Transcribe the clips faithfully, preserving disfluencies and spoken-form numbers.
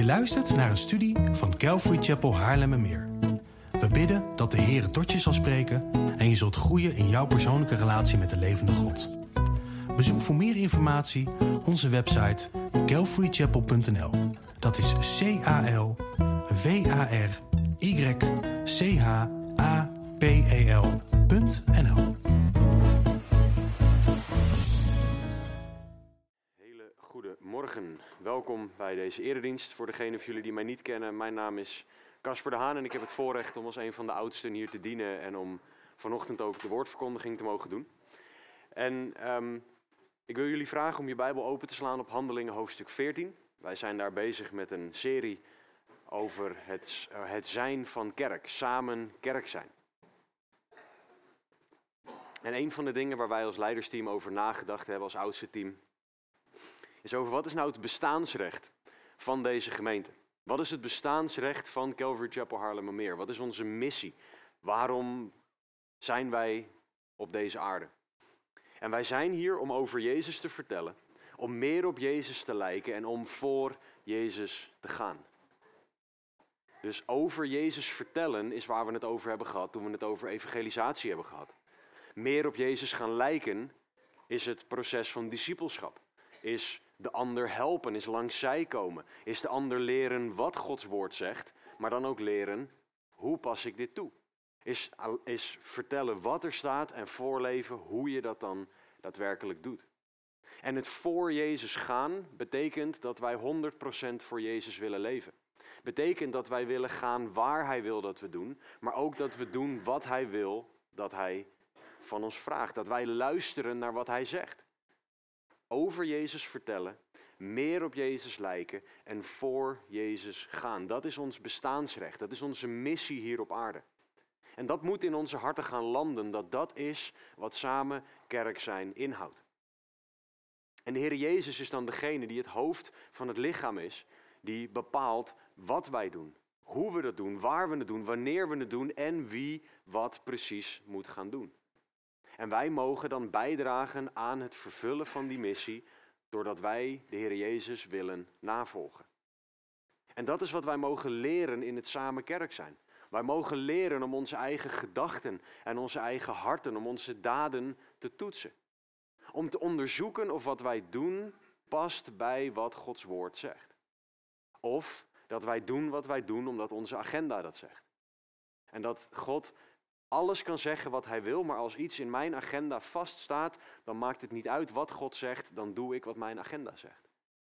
luistert naar een studie van Calvary Chapel Haarlemmermeer. We bidden dat de Heer tot je zal spreken en je zult groeien in jouw persoonlijke relatie met de levende God. Bezoek voor meer informatie onze website calvary chapel punt n l. Dat is C A L V A R Y C H A P E L punt N L. Hele goede morgen. Welkom bij deze eredienst. Voor degenen van jullie die mij niet kennen, mijn naam is Casper de Haan en ik heb het voorrecht om als een van de oudsten hier te dienen en om vanochtend ook de woordverkondiging te mogen doen. En um, ik wil jullie vragen om je Bijbel open te slaan op Handelingen hoofdstuk veertien. Wij zijn daar bezig met een serie over het, uh, het zijn van kerk, samen kerk zijn. En een van de dingen waar wij als leidersteam over nagedacht hebben, als oudste team, is over wat is nou het bestaansrecht van deze gemeente? Wat is het bestaansrecht van Calvary Chapel Haarlemmermeer? Wat is onze missie? Waarom zijn wij op deze aarde? En wij zijn hier om over Jezus te vertellen, om meer op Jezus te lijken en om voor Jezus te gaan. Dus over Jezus vertellen is waar we het over hebben gehad toen we het over evangelisatie hebben gehad. Meer op Jezus gaan lijken is het proces van discipelschap. Is de ander helpen, is langs zij komen. Is de ander leren wat Gods woord zegt, maar dan ook leren hoe pas ik dit toe. Is, is vertellen wat er staat en voorleven hoe je dat dan daadwerkelijk doet. En het voor Jezus gaan betekent dat wij honderd procent voor Jezus willen leven. Betekent dat wij willen gaan waar Hij wil dat we doen, maar ook dat we doen wat Hij wil dat Hij van ons vraagt. Dat wij luisteren naar wat Hij zegt. Over Jezus vertellen, meer op Jezus lijken en voor Jezus gaan. Dat is ons bestaansrecht, dat is onze missie hier op aarde. En dat moet in onze harten gaan landen, dat dat is wat samen kerk zijn inhoudt. En de Heer Jezus is dan degene die het hoofd van het lichaam is, die bepaalt wat wij doen, hoe we dat doen, waar we het doen, wanneer we het doen en wie wat precies moet gaan doen. En wij mogen dan bijdragen aan het vervullen van die missie, doordat wij de Heer Jezus willen navolgen. En dat is wat wij mogen leren in het samen kerk zijn. Wij mogen leren om onze eigen gedachten en onze eigen harten, om onze daden te toetsen. Om te onderzoeken of wat wij doen past bij wat Gods woord zegt. Of dat wij doen wat wij doen omdat onze agenda dat zegt. En dat God alles kan zeggen wat Hij wil, maar als iets in mijn agenda vaststaat, dan maakt het niet uit wat God zegt, dan doe ik wat mijn agenda zegt.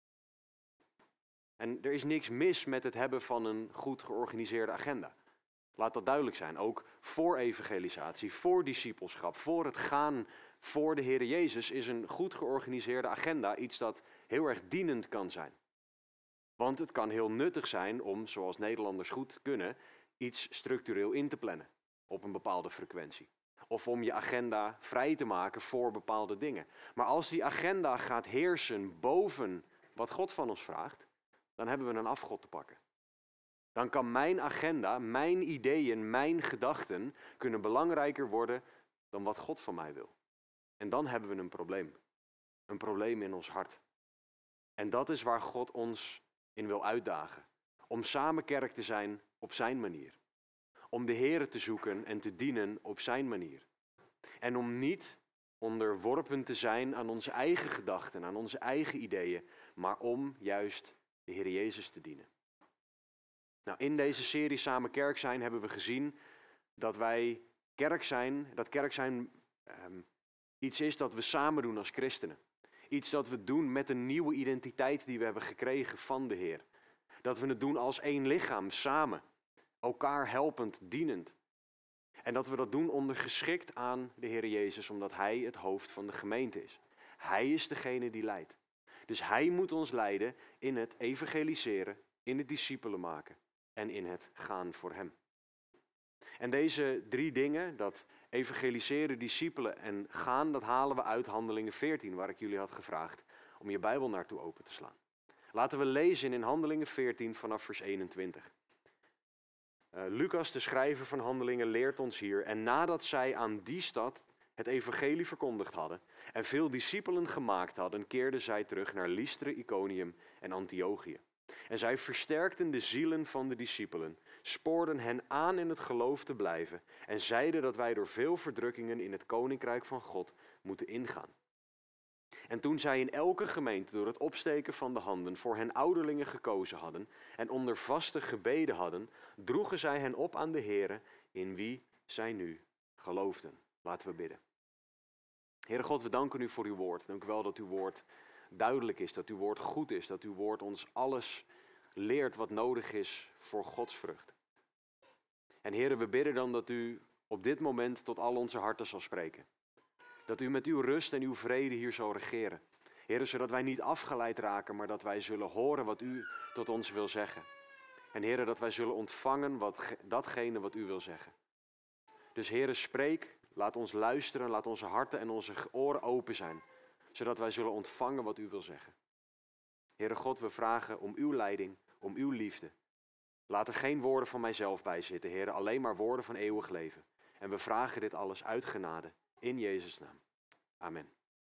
En er is niks mis met het hebben van een goed georganiseerde agenda. Laat dat duidelijk zijn, ook voor evangelisatie, voor discipelschap, voor het gaan voor de Heer Jezus is een goed georganiseerde agenda iets dat heel erg dienend kan zijn. Want het kan heel nuttig zijn om, zoals Nederlanders goed kunnen, iets structureel in te plannen op een bepaalde frequentie. Of om je agenda vrij te maken voor bepaalde dingen. Maar als die agenda gaat heersen boven wat God van ons vraagt, dan hebben we een afgod te pakken. Dan kan mijn agenda, mijn ideeën, mijn gedachten kunnen belangrijker worden dan wat God van mij wil. En dan hebben we een probleem. Een probleem in ons hart. En dat is waar God ons in wil uitdagen. Om samen kerk te zijn op zijn manier. Om de Heere te zoeken en te dienen op zijn manier. En om niet onderworpen te zijn aan onze eigen gedachten, aan onze eigen ideeën, maar om juist de Heer Jezus te dienen. Nou, in deze serie Samen Kerk zijn hebben we gezien dat wij kerk zijn, dat kerk zijn um, iets is dat we samen doen als christenen. Iets dat we doen met een nieuwe identiteit die we hebben gekregen van de Heer. Dat we het doen als één lichaam, samen. Elkaar helpend, dienend. En dat we dat doen ondergeschikt aan de Heer Jezus, omdat Hij het hoofd van de gemeente is. Hij is degene die leidt. Dus Hij moet ons leiden in het evangeliseren, in het discipelen maken en in het gaan voor Hem. En deze drie dingen, dat evangeliseren, discipelen en gaan, dat halen we uit Handelingen veertien, waar ik jullie had gevraagd om je Bijbel naartoe open te slaan. Laten we lezen in Handelingen veertien vanaf vers eenentwintig. Uh, Lucas, de schrijver van Handelingen, leert ons hier. En nadat zij aan die stad het evangelie verkondigd hadden en veel discipelen gemaakt hadden, keerden zij terug naar Lystra, Iconium en Antiochië. En zij versterkten de zielen van de discipelen, spoorden hen aan in het geloof te blijven en zeiden dat wij door veel verdrukkingen in het koninkrijk van God moeten ingaan. En toen zij in elke gemeente door het opsteken van de handen voor hen ouderlingen gekozen hadden en onder vaste gebeden hadden, droegen zij hen op aan de Here, in wie zij nu geloofden. Laten we bidden. Heere God, we danken u voor uw woord. Dank u wel dat uw woord duidelijk is, dat uw woord goed is, dat uw woord ons alles leert wat nodig is voor godsvrucht. En Heere, we bidden dan dat u op dit moment tot al onze harten zal spreken. Dat u met uw rust en uw vrede hier zal regeren. Heere, zodat wij niet afgeleid raken, maar dat wij zullen horen wat u tot ons wil zeggen. En Heere, dat wij zullen ontvangen wat, datgene wat u wil zeggen. Dus Heere, spreek, laat ons luisteren, laat onze harten en onze oren open zijn. Zodat wij zullen ontvangen wat u wil zeggen. Heere God, we vragen om uw leiding, om uw liefde. Laat er geen woorden van mijzelf bij zitten, Heere, alleen maar woorden van eeuwig leven. En we vragen dit alles uit genade, in Jezus' naam. Amen.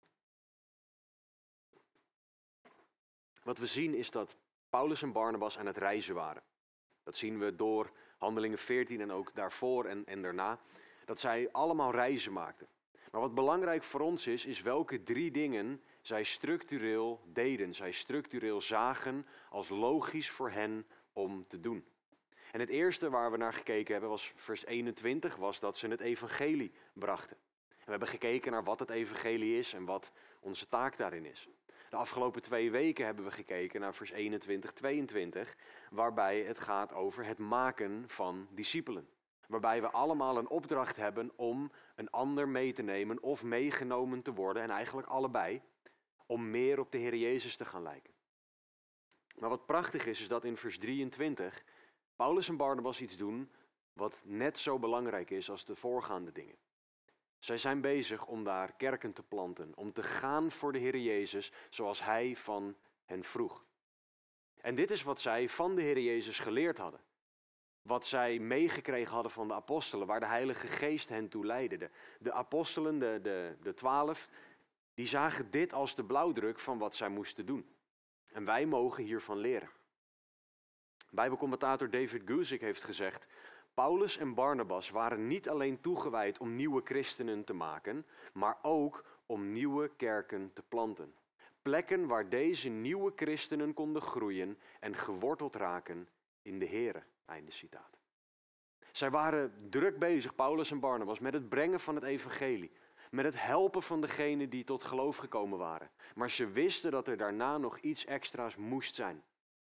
Wat we zien is dat Paulus en Barnabas aan het reizen waren. Dat zien we door Handelingen veertien en ook daarvoor en, en daarna. Dat zij allemaal reizen maakten. Maar wat belangrijk voor ons is, is welke drie dingen zij structureel deden. Zij structureel zagen als logisch voor hen om te doen. En het eerste waar we naar gekeken hebben, was vers eenentwintig, was dat ze het evangelie brachten. En we hebben gekeken naar wat het evangelie is en wat onze taak daarin is. De afgelopen twee weken hebben we gekeken naar vers eenentwintig, tweeëntwintig, waarbij het gaat over het maken van discipelen. Waarbij we allemaal een opdracht hebben om een ander mee te nemen of meegenomen te worden, en eigenlijk allebei, om meer op de Heer Jezus te gaan lijken. Maar wat prachtig is, is dat in vers drieëntwintig Paulus en Barnabas iets doen wat net zo belangrijk is als de voorgaande dingen. Zij zijn bezig om daar kerken te planten, om te gaan voor de Heer Jezus zoals Hij van hen vroeg. En dit is wat zij van de Heer Jezus geleerd hadden. Wat zij meegekregen hadden van de apostelen, waar de Heilige Geest hen toe leidde. De, de apostelen, de, de, de twaalf, die zagen dit als de blauwdruk van wat zij moesten doen. En wij mogen hiervan leren. Bijbelcommentator David Guzik heeft gezegd: Paulus en Barnabas waren niet alleen toegewijd om nieuwe christenen te maken, maar ook om nieuwe kerken te planten. Plekken waar deze nieuwe christenen konden groeien en geworteld raken in de Here. Einde citaat. Zij waren druk bezig, Paulus en Barnabas, met het brengen van het evangelie. Met het helpen van degenen die tot geloof gekomen waren. Maar ze wisten dat er daarna nog iets extra's moest zijn.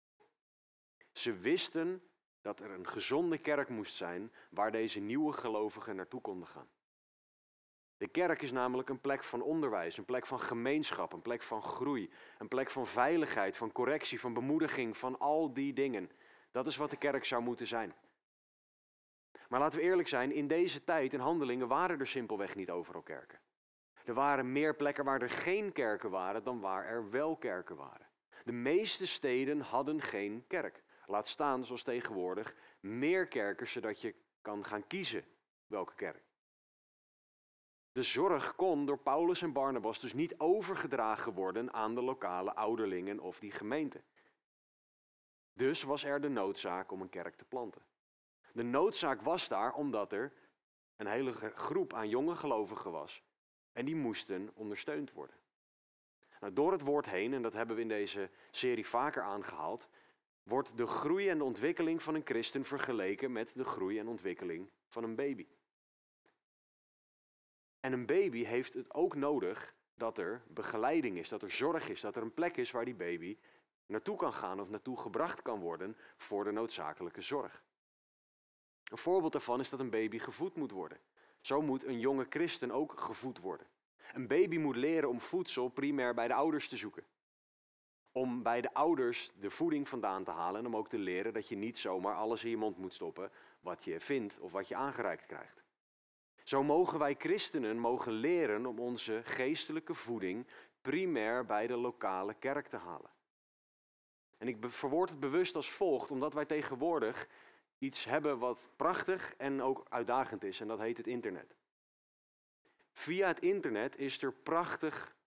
Ze wisten dat er een gezonde kerk moest zijn waar deze nieuwe gelovigen naartoe konden gaan. De kerk is namelijk een plek van onderwijs, een plek van gemeenschap, een plek van groei, een plek van veiligheid, van correctie, van bemoediging, van al die dingen. Dat is wat de kerk zou moeten zijn. Maar laten we eerlijk zijn, in deze tijd in Handelingen waren er simpelweg niet overal kerken. Er waren meer plekken waar er geen kerken waren dan waar er wel kerken waren. De meeste steden hadden geen kerk. Laat staan, zoals tegenwoordig, meer kerken zodat je kan gaan kiezen welke kerk. De zorg kon door Paulus en Barnabas dus niet overgedragen worden aan de lokale ouderlingen of die gemeente. Dus was er de noodzaak om een kerk te planten. De noodzaak was daar omdat er een hele groep aan jonge gelovigen was. En die moesten ondersteund worden. Nou, door het woord heen, en dat hebben we in deze serie vaker aangehaald, wordt de groei en de ontwikkeling van een christen vergeleken met de groei en ontwikkeling van een baby. En een baby heeft het ook nodig dat er begeleiding is, dat er zorg is, dat er een plek is waar die baby naartoe kan gaan of naartoe gebracht kan worden voor de noodzakelijke zorg. Een voorbeeld daarvan is dat een baby gevoed moet worden. Zo moet een jonge christen ook gevoed worden. Een baby moet leren om voedsel primair bij de ouders te zoeken. Om bij de ouders de voeding vandaan te halen en om ook te leren dat je niet zomaar alles in je mond moet stoppen wat je vindt of wat je aangereikt krijgt. Zo mogen wij christenen mogen leren om onze geestelijke voeding primair bij de lokale kerk te halen. En ik verwoord het bewust als volgt, omdat wij tegenwoordig iets hebben wat prachtig en ook uitdagend is, en dat heet het internet. Via het internet is er prachtig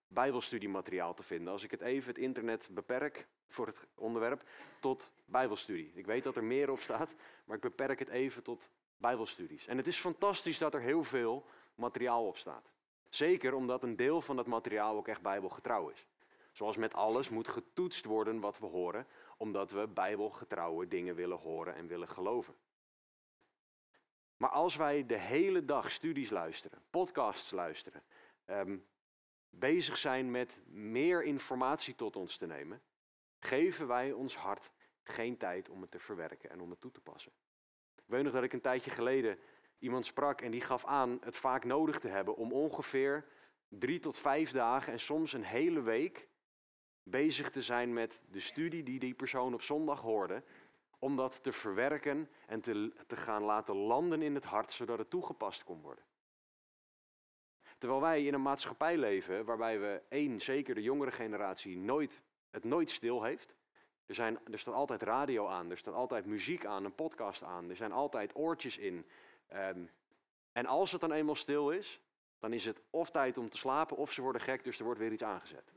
bijbelstudiemateriaal te vinden. Als ik het even het internet beperk voor het onderwerp tot bijbelstudie. Ik weet dat er meer op staat, maar ik beperk het even tot bijbelstudies. En het is fantastisch dat er heel veel materiaal op staat. Zeker omdat een deel van dat materiaal ook echt bijbelgetrouw is. Zoals met alles moet getoetst worden wat we horen, omdat we bijbelgetrouwe dingen willen horen en willen geloven. Maar als wij de hele dag studies luisteren, podcasts luisteren, um, bezig zijn met meer informatie tot ons te nemen, geven wij ons hart geen tijd om het te verwerken en om het toe te passen. Ik weet nog dat ik een tijdje geleden iemand sprak en die gaf aan het vaak nodig te hebben om ongeveer drie tot vijf dagen en soms een hele week bezig te zijn met de studie die die persoon op zondag hoorde, om dat te verwerken en te, te gaan laten landen in het hart, zodat het toegepast kon worden. Terwijl wij in een maatschappij leven waarbij we één, zeker de jongere generatie, nooit, het nooit stil heeft. Er, zijn, er staat altijd radio aan, er staat altijd muziek aan, een podcast aan, er zijn altijd oortjes in. Um, en als het dan eenmaal stil is, dan is het of tijd om te slapen of ze worden gek, dus er wordt weer iets aangezet.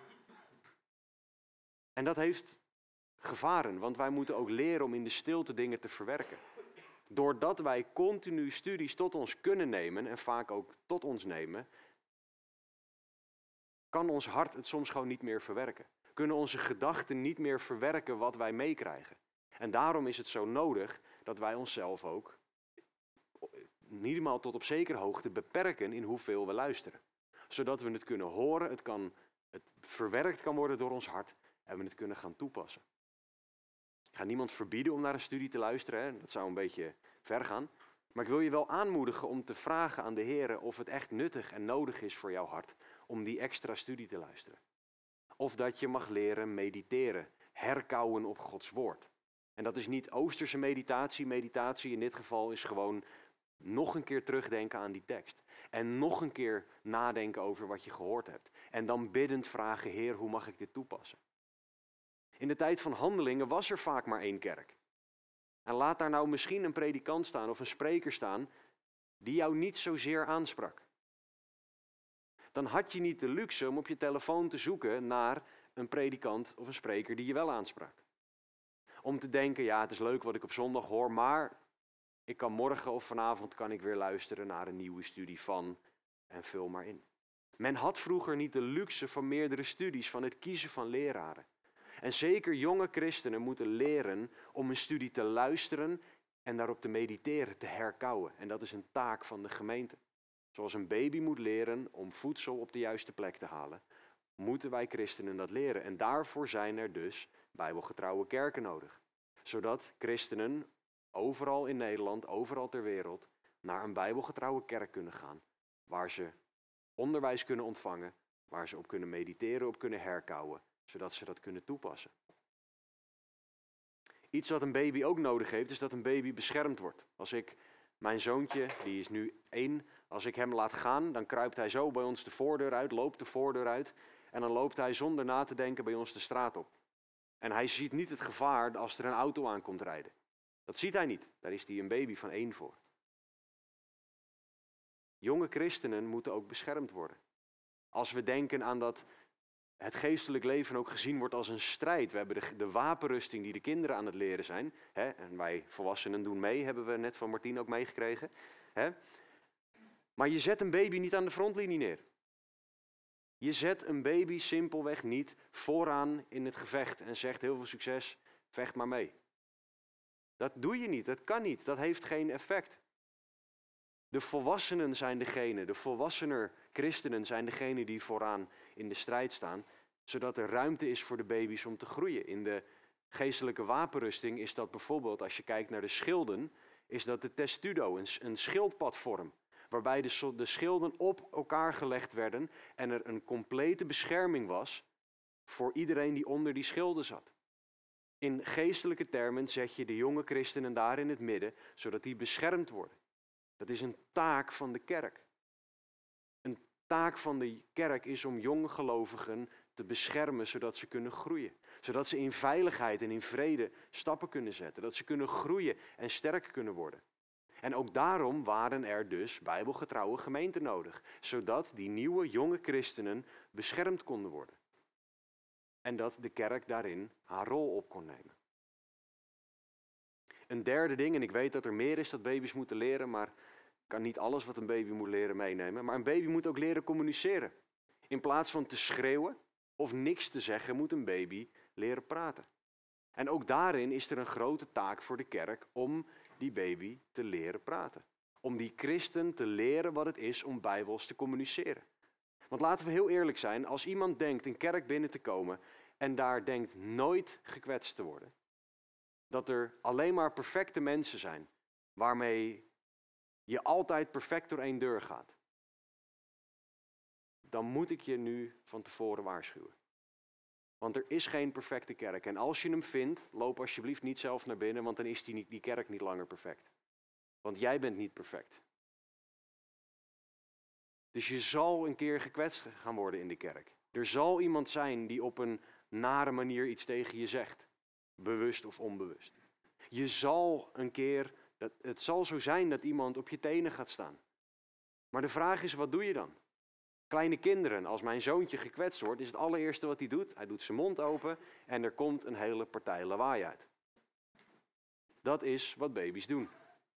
En dat heeft gevaren, want wij moeten ook leren om in de stilte dingen te verwerken. Doordat wij continu studies tot ons kunnen nemen en vaak ook tot ons nemen, kan ons hart het soms gewoon niet meer verwerken. Kunnen onze gedachten niet meer verwerken wat wij meekrijgen. En daarom is het zo nodig dat wij onszelf ook, in ieder geval tot op zekere hoogte, beperken in hoeveel we luisteren. Zodat we het kunnen horen, het, kan, het verwerkt kan worden door ons hart en we het kunnen gaan toepassen. Ik ga niemand verbieden om naar een studie te luisteren, hè? Dat zou een beetje ver gaan. Maar ik wil je wel aanmoedigen om te vragen aan de Heer of het echt nuttig en nodig is voor jouw hart om die extra studie te luisteren. Of dat je mag leren mediteren, herkauwen op Gods woord. En dat is niet Oosterse meditatie. Meditatie in dit geval is gewoon nog een keer terugdenken aan die tekst. En nog een keer nadenken over wat je gehoord hebt. En dan biddend vragen, Heer, hoe mag ik dit toepassen? In de tijd van Handelingen was er vaak maar één kerk. En laat daar nou misschien een predikant staan of een spreker staan die jou niet zozeer aansprak. Dan had je niet de luxe om op je telefoon te zoeken naar een predikant of een spreker die je wel aansprak. Om te denken, ja, het is leuk wat ik op zondag hoor, maar ik kan morgen of vanavond kan ik weer luisteren naar een nieuwe studie van en vul maar in. Men had vroeger niet de luxe van meerdere studies, van het kiezen van leraren. En zeker jonge christenen moeten leren om een studie te luisteren en daarop te mediteren, te herkauwen. En dat is een taak van de gemeente. Zoals een baby moet leren om voedsel op de juiste plek te halen, moeten wij christenen dat leren. En daarvoor zijn er dus bijbelgetrouwe kerken nodig. Zodat christenen overal in Nederland, overal ter wereld, naar een bijbelgetrouwe kerk kunnen gaan. Waar ze onderwijs kunnen ontvangen, waar ze op kunnen mediteren, op kunnen herkauwen. Zodat ze dat kunnen toepassen. Iets wat een baby ook nodig heeft, is dat een baby beschermd wordt. Als ik mijn zoontje, die is nu één, als ik hem laat gaan, dan kruipt hij zo bij ons de voordeur uit, loopt de voordeur uit. En dan loopt hij zonder na te denken bij ons de straat op. En hij ziet niet het gevaar als er een auto aankomt rijden. Dat ziet hij niet, daar is hij een baby van één voor. Jonge christenen moeten ook beschermd worden. Als we denken aan dat het geestelijk leven ook gezien wordt als een strijd. We hebben de, de wapenrusting die de kinderen aan het leren zijn. Hè? En wij volwassenen doen mee, hebben we net van Martien ook meegekregen. Hè? Maar je zet een baby niet aan de frontlinie neer. Je zet een baby simpelweg niet vooraan in het gevecht en zegt heel veel succes, vecht maar mee. Dat doe je niet, dat kan niet, dat heeft geen effect. De volwassenen zijn degene, de volwassener christenen zijn degene die vooraan in de strijd staan, zodat er ruimte is voor de baby's om te groeien. In de geestelijke wapenrusting is dat bijvoorbeeld, als je kijkt naar de schilden, is dat de testudo, een, een schildpadvorm, waarbij de, de schilden op elkaar gelegd werden en er een complete bescherming was voor iedereen die onder die schilden zat. In geestelijke termen zet je de jonge christenen daar in het midden, zodat die beschermd worden. Dat is een taak van de kerk. Een taak van de kerk is om jonge gelovigen te beschermen, zodat ze kunnen groeien. Zodat ze in veiligheid en in vrede stappen kunnen zetten. Dat ze kunnen groeien en sterk kunnen worden. En ook daarom waren er dus bijbelgetrouwe gemeenten nodig, zodat die nieuwe jonge christenen beschermd konden worden. En dat de kerk daarin haar rol op kon nemen. Een derde ding, en ik weet dat er meer is dat baby's moeten leren, maar ik kan niet alles wat een baby moet leren meenemen. Maar een baby moet ook leren communiceren. In plaats van te schreeuwen of niks te zeggen, moet een baby leren praten. En ook daarin is er een grote taak voor de kerk om die baby te leren praten. Om die christen te leren wat het is om bijbels te communiceren. Want laten we heel eerlijk zijn, als iemand denkt een kerk binnen te komen en daar denkt nooit gekwetst te worden. Dat er alleen maar perfecte mensen zijn, waarmee je altijd perfect door één deur gaat. Dan moet ik je nu van tevoren waarschuwen. Want er is geen perfecte kerk. En als je hem vindt, loop alsjeblieft niet zelf naar binnen, want dan is die, niet, die kerk niet langer perfect. Want jij bent niet perfect. Dus je zal een keer gekwetst gaan worden in de kerk. Er zal iemand zijn die op een nare manier iets tegen je zegt. Bewust of onbewust. Je zal een keer, dat, het zal zo zijn dat iemand op je tenen gaat staan. Maar de vraag is, wat doe je dan? Kleine kinderen, als mijn zoontje gekwetst wordt, is het allereerste wat hij doet. Hij doet zijn mond open en er komt een hele partij lawaai uit. Dat is wat baby's doen.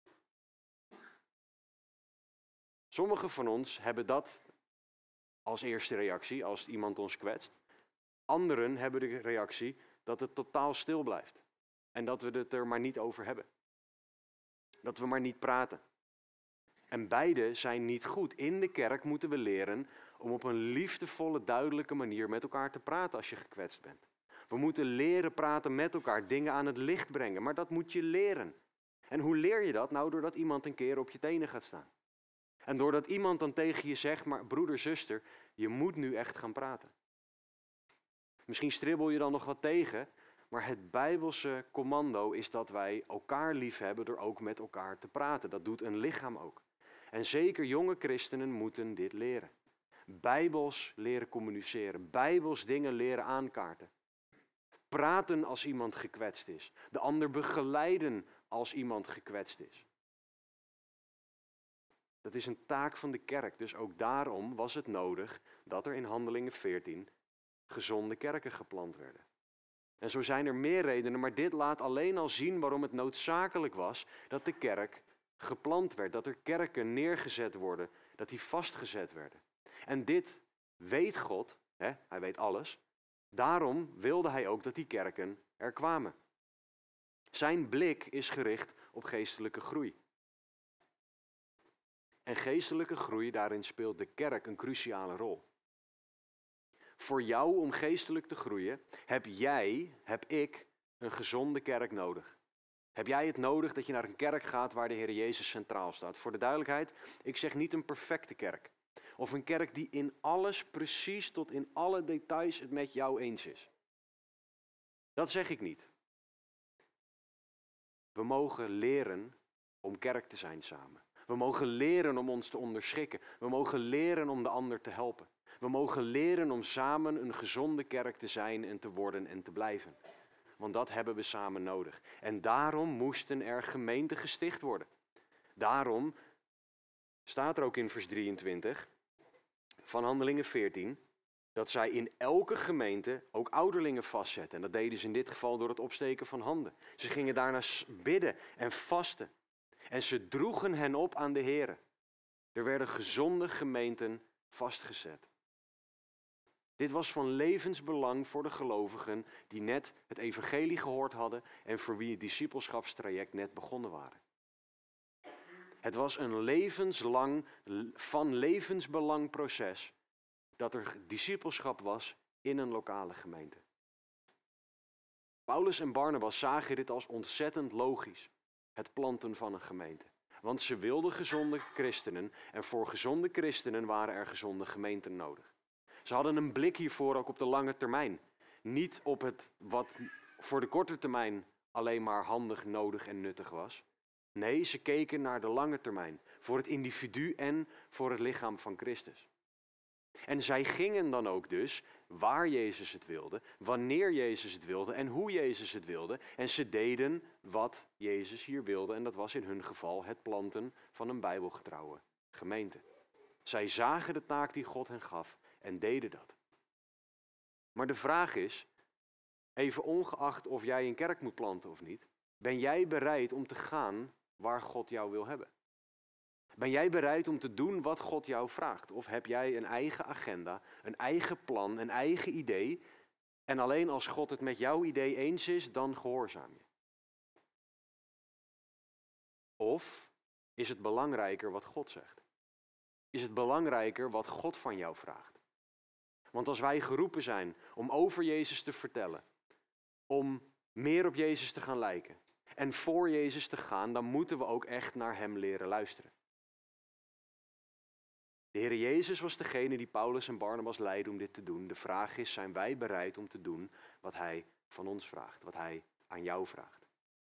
Sommigen van ons hebben dat als eerste reactie, als iemand ons kwetst. Anderen hebben de reactie dat het totaal stil blijft. En dat we het er maar niet over hebben. Dat we maar niet praten. En beide zijn niet goed. In de kerk moeten we leren om op een liefdevolle, duidelijke manier met elkaar te praten als je gekwetst bent. We moeten leren praten met elkaar, dingen aan het licht brengen. Maar dat moet je leren. En hoe leer je dat? Nou, doordat iemand een keer op je tenen gaat staan. En doordat iemand dan tegen je zegt, maar broeder, zuster, je moet nu echt gaan praten. Misschien stribbel je dan nog wat tegen, maar het Bijbelse commando is dat wij elkaar lief hebben door ook met elkaar te praten. Dat doet een lichaam ook. En zeker jonge christenen moeten dit leren. Bijbels leren communiceren, Bijbels dingen leren aankaarten. Praten als iemand gekwetst is. De ander begeleiden als iemand gekwetst is. Dat is een taak van de kerk, dus ook daarom was het nodig dat er in Handelingen veertien gezonde kerken geplant werden. En zo zijn er meer redenen, maar dit laat alleen al zien waarom het noodzakelijk was dat de kerk geplant werd. Dat er kerken neergezet worden, dat die vastgezet werden. En dit weet God, hè, hij weet alles, daarom wilde hij ook dat die kerken er kwamen. Zijn blik is gericht op geestelijke groei. En geestelijke groei, daarin speelt de kerk een cruciale rol. Voor jou om geestelijk te groeien, heb jij, heb ik, een gezonde kerk nodig. Heb jij het nodig dat je naar een kerk gaat waar de Heer Jezus centraal staat? Voor de duidelijkheid, ik zeg niet een perfecte kerk. Of een kerk die in alles, precies tot in alle details het met jou eens is. Dat zeg ik niet. We mogen leren om kerk te zijn samen. We mogen leren om ons te onderschikken. We mogen leren om de ander te helpen. We mogen leren om samen een gezonde kerk te zijn en te worden en te blijven. Want dat hebben we samen nodig. En daarom moesten er gemeenten gesticht worden. Daarom staat er ook in vers drieëntwintig van Handelingen veertien... dat zij in elke gemeente ook ouderlingen vastzetten. En dat deden ze in dit geval door het opsteken van handen. Ze gingen daarna bidden en vasten. En ze droegen hen op aan de Here. Er werden gezonde gemeenten vastgezet. Dit was van levensbelang voor de gelovigen die net het evangelie gehoord hadden en voor wie het discipelschapstraject net begonnen waren. Het was een levenslang, van levensbelang proces dat er discipelschap was in een lokale gemeente. Paulus en Barnabas zagen dit als ontzettend logisch, het planten van een gemeente. Want ze wilden gezonde christenen en voor gezonde christenen waren er gezonde gemeenten nodig. Ze hadden een blik hiervoor ook op de lange termijn. Niet op het wat voor de korte termijn alleen maar handig, nodig en nuttig was. Nee, ze keken naar de lange termijn. Voor het individu en voor het lichaam van Christus. En zij gingen dan ook dus waar Jezus het wilde, wanneer Jezus het wilde en hoe Jezus het wilde. En ze deden wat Jezus hier wilde en dat was in hun geval het planten van een bijbelgetrouwe gemeente. Zij zagen de taak die God hen gaf en deden dat. Maar de vraag is, even ongeacht of jij een kerk moet planten of niet, ben jij bereid om te gaan waar God jou wil hebben? Ben jij bereid om te doen wat God jou vraagt? Of heb jij een eigen agenda, een eigen plan, een eigen idee en alleen als God het met jouw idee eens is, dan gehoorzaam je? Of is het belangrijker wat God zegt? Is het belangrijker wat God van jou vraagt? Want als wij geroepen zijn om over Jezus te vertellen, om meer op Jezus te gaan lijken en voor Jezus te gaan, dan moeten we ook echt naar Hem leren luisteren. De Heer Jezus was degene die Paulus en Barnabas leidde om dit te doen. De vraag is, zijn wij bereid om te doen wat Hij van ons vraagt, wat Hij aan jou vraagt?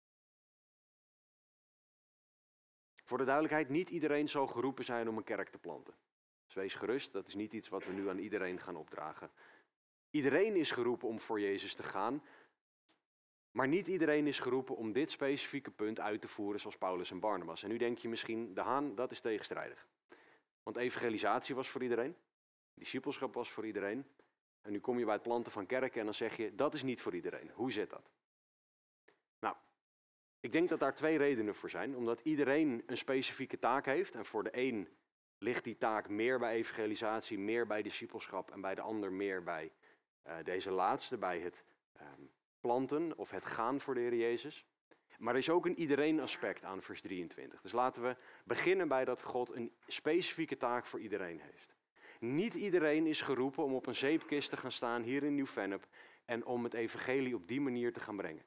Voor de duidelijkheid, niet iedereen zal geroepen zijn om een kerk te planten. Dus wees gerust, dat is niet iets wat we nu aan iedereen gaan opdragen. Iedereen is geroepen om voor Jezus te gaan, maar niet iedereen is geroepen om dit specifieke punt uit te voeren zoals Paulus en Barnabas. En nu denk je misschien, de Haan, dat is tegenstrijdig. Want evangelisatie was voor iedereen, discipelschap was voor iedereen. En nu kom je bij het planten van kerken en dan zeg je, dat is niet voor iedereen. Hoe zit dat? Nou, ik denk dat daar twee redenen voor zijn. Omdat iedereen een specifieke taak heeft. En voor de een ligt die taak meer bij evangelisatie, meer bij discipelschap. En bij de ander meer bij uh, deze laatste, bij het uh, planten of het gaan voor de Heer Jezus. Maar er is ook een iedereen aspect aan vers drieëntwintig. Dus laten we beginnen bij dat God een specifieke taak voor iedereen heeft. Niet iedereen is geroepen om op een zeepkist te gaan staan hier in Nieuw-Vennep en om het evangelie op die manier te gaan brengen.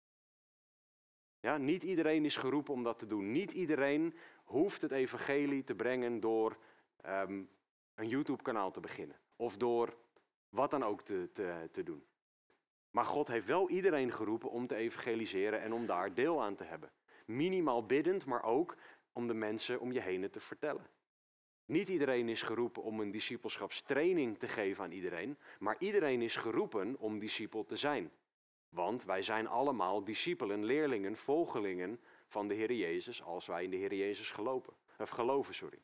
Ja, niet iedereen is geroepen om dat te doen. Niet iedereen hoeft het evangelie te brengen door um, een YouTube-kanaal te beginnen. Of door wat dan ook te, te, te doen. Maar God heeft wel iedereen geroepen om te evangeliseren en om daar deel aan te hebben. Minimaal biddend, maar ook om de mensen om je heen te vertellen. Niet iedereen is geroepen om een discipelschapstraining te geven aan iedereen, maar iedereen is geroepen om discipel te zijn. Want wij zijn allemaal discipelen, leerlingen, volgelingen van de Heer Jezus als wij in de Heer Jezus gelopen, of geloven. Sorry.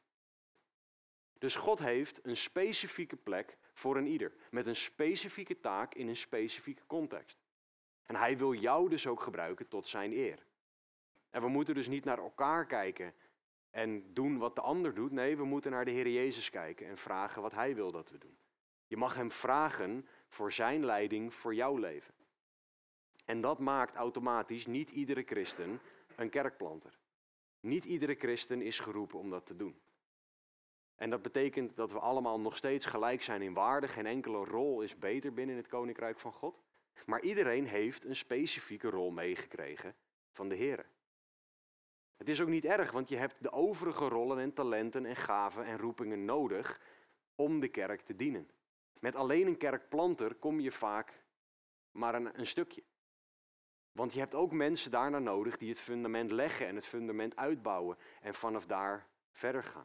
Dus God heeft een specifieke plek voor een ieder, met een specifieke taak in een specifieke context. En Hij wil jou dus ook gebruiken tot zijn eer. En we moeten dus niet naar elkaar kijken en doen wat de ander doet. Nee, we moeten naar de Heer Jezus kijken en vragen wat Hij wil dat we doen. Je mag Hem vragen voor zijn leiding voor jouw leven. En dat maakt automatisch niet iedere christen een kerkplanter. Niet iedere christen is geroepen om dat te doen. En dat betekent dat we allemaal nog steeds gelijk zijn in waarde. Geen enkele rol is beter binnen het Koninkrijk van God. Maar iedereen heeft een specifieke rol meegekregen van de Heer. Het is ook niet erg, want je hebt de overige rollen en talenten en gaven en roepingen nodig om de kerk te dienen. Met alleen een kerkplanter kom je vaak maar een, een stukje. Want je hebt ook mensen daarna nodig die het fundament leggen en het fundament uitbouwen en vanaf daar verder gaan.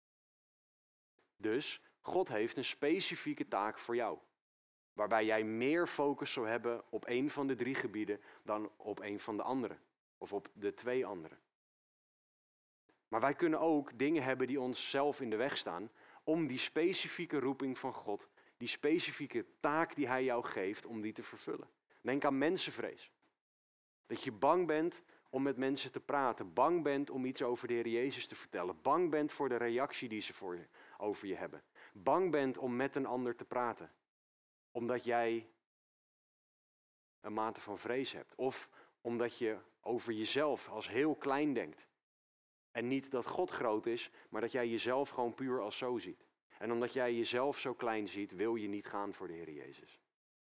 Dus God heeft een specifieke taak voor jou. Waarbij jij meer focus zou hebben op één van de drie gebieden dan op één van de andere. Of op de twee andere. Maar wij kunnen ook dingen hebben die ons zelf in de weg staan om die specifieke roeping van God, die specifieke taak die Hij jou geeft, om die te vervullen. Denk aan mensenvrees. Dat je bang bent om met mensen te praten. Bang bent om iets over de Heer Jezus te vertellen. Bang bent voor de reactie die ze voor je, over je hebben. Bang bent om met een ander te praten. Omdat jij een mate van vrees hebt. Of omdat je over jezelf als heel klein denkt. En niet dat God groot is, maar dat jij jezelf gewoon puur als zo ziet. En omdat jij jezelf zo klein ziet, wil je niet gaan voor de Heer Jezus.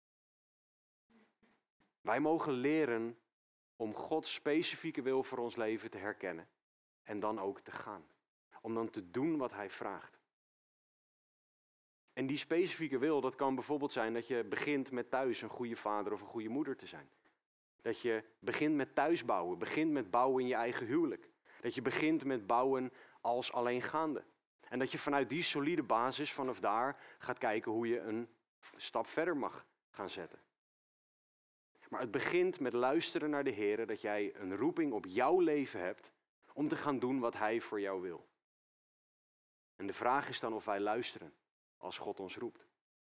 Wij mogen leren om Gods specifieke wil voor ons leven te herkennen. En dan ook te gaan. Om dan te doen wat Hij vraagt. En die specifieke wil, dat kan bijvoorbeeld zijn dat je begint met thuis een goede vader of een goede moeder te zijn. Dat je begint met thuisbouwen, begint met bouwen in je eigen huwelijk. Dat je begint met bouwen als alleengaande. En dat je vanuit die solide basis vanaf daar gaat kijken hoe je een een stap verder mag gaan zetten. Maar het begint met luisteren naar de Heer, dat jij een roeping op jouw leven hebt om te gaan doen wat Hij voor jou wil. En de vraag is dan of wij luisteren als God ons roept.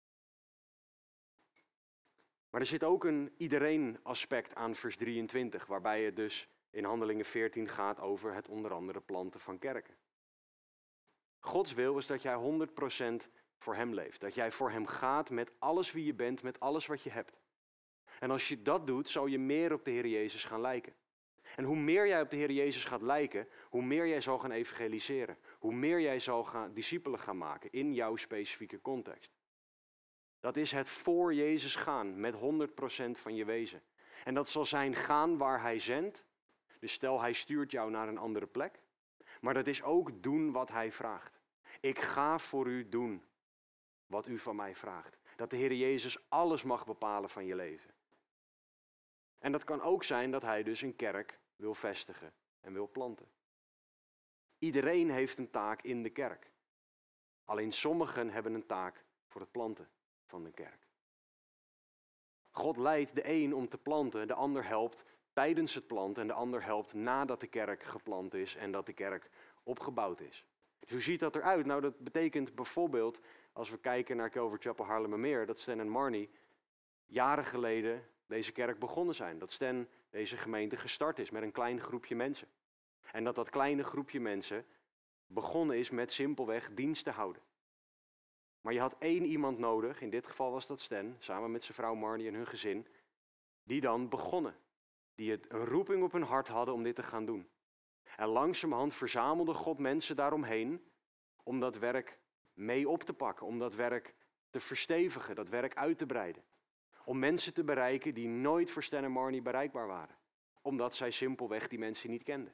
Maar er zit ook een iedereen aspect aan vers drieëntwintig, waarbij het dus in Handelingen veertien gaat over het onder andere planten van kerken. Gods wil is dat jij honderd procent voor Hem leeft. Dat jij voor Hem gaat met alles wie je bent, met alles wat je hebt. En als je dat doet, zal je meer op de Heer Jezus gaan lijken. En hoe meer jij op de Heer Jezus gaat lijken, hoe meer jij zal gaan evangeliseren. Hoe meer jij zal gaan discipelen gaan maken in jouw specifieke context. Dat is het voor Jezus gaan met honderd procent van je wezen. En dat zal zijn gaan waar Hij zendt. Dus stel Hij stuurt jou naar een andere plek. Maar dat is ook doen wat Hij vraagt. Ik ga voor u doen wat u van mij vraagt. Dat de Heer Jezus alles mag bepalen van je leven. En dat kan ook zijn dat Hij dus een kerk wil vestigen en wil planten. Iedereen heeft een taak in de kerk. Alleen sommigen hebben een taak voor het planten van de kerk. God leidt de een om te planten, de ander helpt tijdens het planten en de ander helpt nadat de kerk geplant is en dat de kerk opgebouwd is. Dus hoe ziet dat eruit? Nou, dat betekent bijvoorbeeld, als we kijken naar Calvary Chapel Haarlemmermeer, dat Stan en Marnie jaren geleden deze kerk begonnen zijn. Dat Stan deze gemeente gestart is met een klein groepje mensen. En dat dat kleine groepje mensen begonnen is met simpelweg dienst te houden. Maar je had één iemand nodig, in dit geval was dat Stan, samen met zijn vrouw Marnie en hun gezin, die dan begonnen. Die het een roeping op hun hart hadden om dit te gaan doen. En langzamerhand verzamelde God mensen daaromheen om dat werk mee op te pakken, om dat werk te verstevigen, dat werk uit te breiden. Om mensen te bereiken die nooit voor Stan en Marnie bereikbaar waren. Omdat zij simpelweg die mensen niet kenden.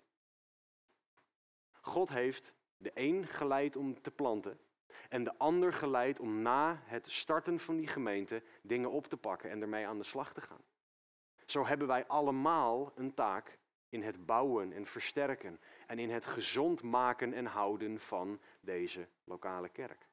God heeft de een geleid om te planten en de ander geleid om na het starten van die gemeente dingen op te pakken en ermee aan de slag te gaan. Zo hebben wij allemaal een taak in het bouwen en versterken en in het gezond maken en houden van deze lokale kerk.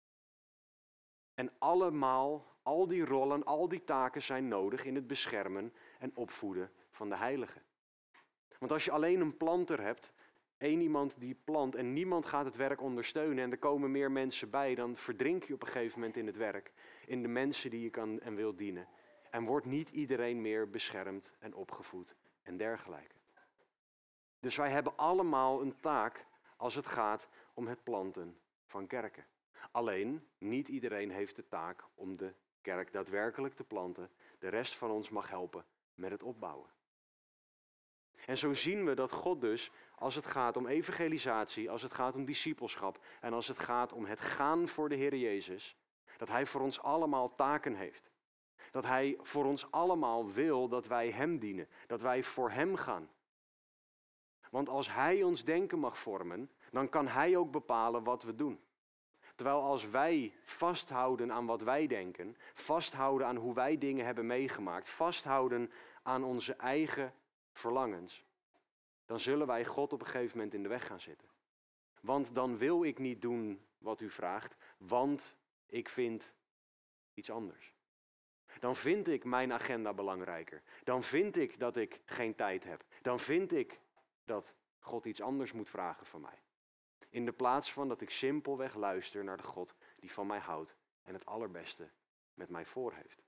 En allemaal, al die rollen, al die taken zijn nodig in het beschermen en opvoeden van de heiligen. Want als je alleen een planter hebt, één iemand die plant en niemand gaat het werk ondersteunen en er komen meer mensen bij, dan verdrink je op een gegeven moment in het werk, in de mensen die je kan en wil dienen. En wordt niet iedereen meer beschermd en opgevoed en dergelijke. Dus wij hebben allemaal een taak als het gaat om het planten van kerken. Alleen, niet iedereen heeft de taak om de kerk daadwerkelijk te planten. De rest van ons mag helpen met het opbouwen. En zo zien we dat God dus, als het gaat om evangelisatie, als het gaat om discipelschap en als het gaat om het gaan voor de Heer Jezus, dat Hij voor ons allemaal taken heeft. Dat Hij voor ons allemaal wil dat wij Hem dienen, dat wij voor Hem gaan. Want als Hij ons denken mag vormen, dan kan Hij ook bepalen wat we doen. Terwijl als wij vasthouden aan wat wij denken, vasthouden aan hoe wij dingen hebben meegemaakt, vasthouden aan onze eigen verlangens, dan zullen wij God op een gegeven moment in de weg gaan zitten. Want dan wil ik niet doen wat u vraagt, want ik vind iets anders. Dan vind ik mijn agenda belangrijker. Dan vind ik dat ik geen tijd heb. Dan vind ik dat God iets anders moet vragen van mij. In de plaats van dat ik simpelweg luister naar de God die van mij houdt en het allerbeste met mij voor heeft.